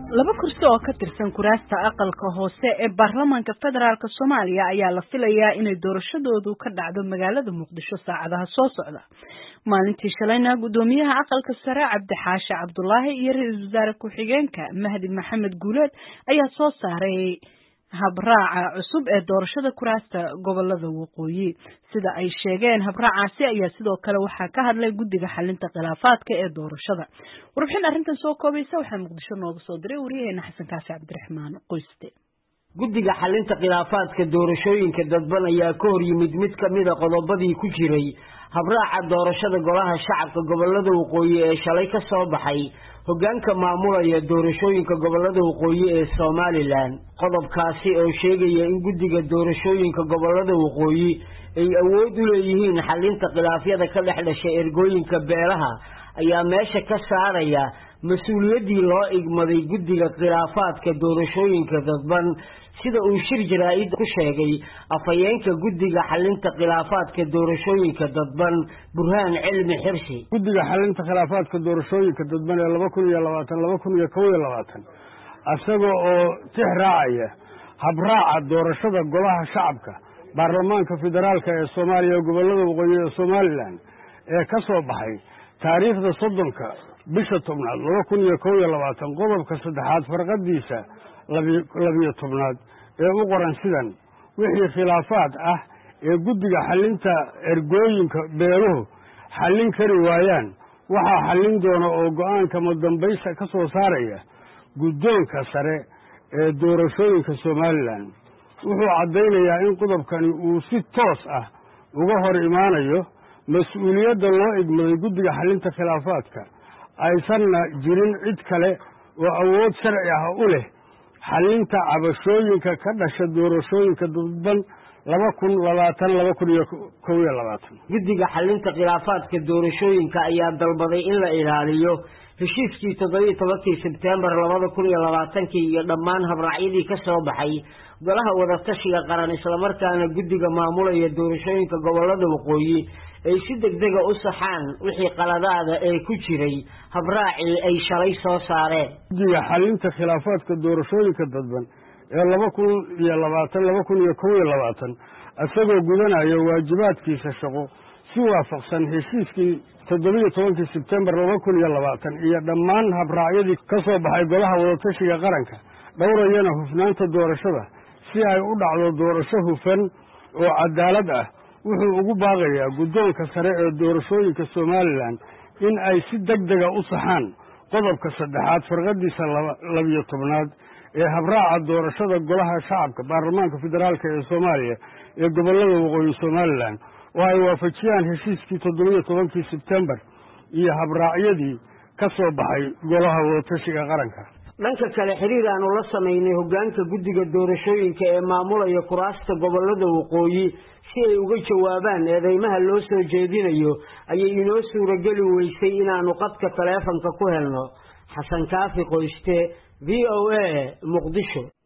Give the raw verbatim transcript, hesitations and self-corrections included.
laba kursi oo ka tirsan kuraasta aqalka hoose ee baarlamaanka federaalka Soomaaliya ayaa la filayaa inay doorashadoodu ka dhacdo magaalada Muqdisho saacadaha soo socda. maalintii shalayna gudoomiyaha aqalka sare Cabdi Xaashi Cabdullaahi iyo ra'iisul wasaare ku-xigeenka Mahdi Maxamed Guuleed ayaa soo saaray habraaca cusub ee doorashada kuraasta gobolada waqooyi. sida ay sheegeen habraacaasi ayaa sidoo kale waxaa ka hadlay guddiga xalinta khilaafaadka ee doorashada. warbixin arrintan soo koobaysa waxaa Muqdisho nooga soo diray wariyaheena Xasan Kaafi Cabdiraxmaan Qoyste. guddiga xalinta khilaafaadka doorashooyinka dadban ayaa ka hor yimid mid ka mid ah qodobadii ku jiray habraaca doorashada golaha shacabka gobolada waqooyi ee shalay ka soo baxay hoggaanka maamulaya doorashooyinka gobolada waqooyi ee Soomaaliland. qodobkaasi oo sheegaya in guddiga doorashooyinka gobolada waqooyi ay awood u leeyihiin xalinta khilaafyada ka dhex dhashay ergooyinka beelaha ayaa meesha ka saaraya mas-uuliyaddii loo igmaday guddiga khilaafaadka doorashooyinka dadban sida uu shir jaraa'id ku sheegay afhayeenka guddiga xalinta khilaafaadka doorashooyinka dadban Burhaan Cilmi Xirsi. guddiga xalinta khilaafaadka doorashooyinka dadban ee laba kun iyo labaatan laba kun iyo kow iyo labaatan asagoo oo tix raacaya habraaca doorashada golaha shacabka baarlamaanka federaalka ee Soomaaliya ee gobolada waqooyi ee Somaliland ee ka soo baxay taariikhda soddonka bisha tobnaad laba kun iyo kow iyo labaatan qodobka saddexaad farqadiisa labiyo tobnaad ee u qoran sidan: wixii khilaafaad ah ee guddiga xalinta ergooyinka beeluhu xallin kari waayaan waxaa xallin doona oo go-aanka madambaysa ka soo saaraya guddoonka sare ee doorashooyinka Somaliland. wuxuu caddaynayaa in qodobkani uu si toos ah uga hor imaanayo mas-uuliyadda loo igmaday guddiga xalinta khilaafaadka aysanna jirin cid kale oo awood sharci ah u leh xalinta cabashooyinka ka dhasha doorashooyinka dadban laba kun labaatan laba kun iyo kow iyo labaatan. guddiga xalinta khilaafaadka doorashooyinka ayaa dalbaday in la ilaaliyo heshiiskii toddobiyo tobankii Sebtembar labada kun iyo labaatankii iyo dhammaan habraacyadii ka soo baxay golaha wadatashiga qaran islamarkaana guddiga maamulaya doorashooyinka gobolada waqooyi ay si degdega u saxaan wixii qaladaada ee ku jiray habraacii ay shalay soo saareen. guddiga xalinta khilaafaadka doorashooyinka dadban ee laba kun iyo labaatan laba kun iyo kow iyo labaatan isagoo gudanaya waajibaadkiisa shaqo si waafaqsan heshiiskii toddobiyo tobankii Sebtembar laba kun iyo labaatan iyo dhammaan habraacyadii ka soo baxay golaha wadatashiga qaranka dhowrayana hufnaanta doorashada si ay u dhacdo doorasho hufan oo cadaalad ah. wuxuu ugu baaqayaa guddoonka sare ee doorashooyinka Somaliland in ay si degdega u saxaan qodobka saddexaad farqadiisa labiyo tobnaad ee habraaca doorashada golaha shacabka baarlamaanka federaalka ee Soomaaliya ee gobolada waqooyi Somaliland oo ay waafajiyaan heshiiskii toddobiyo tobankii Sebtembar iyo habraacyadii ka soo baxay golaha wadatashiga qaranka. dhanka kale xiriir aanu la sameynay hoggaanka guddiga doorashooyinka ee maamulaya kuraasta gobolada waqooyi si ay uga jawaabaan eedeymaha loo soo jeedinayo ayay inoo suurageli weysay inaanu qadka taleefanka ku helno. Xasan Kaafi Qoyste, V O A, Muqdisho.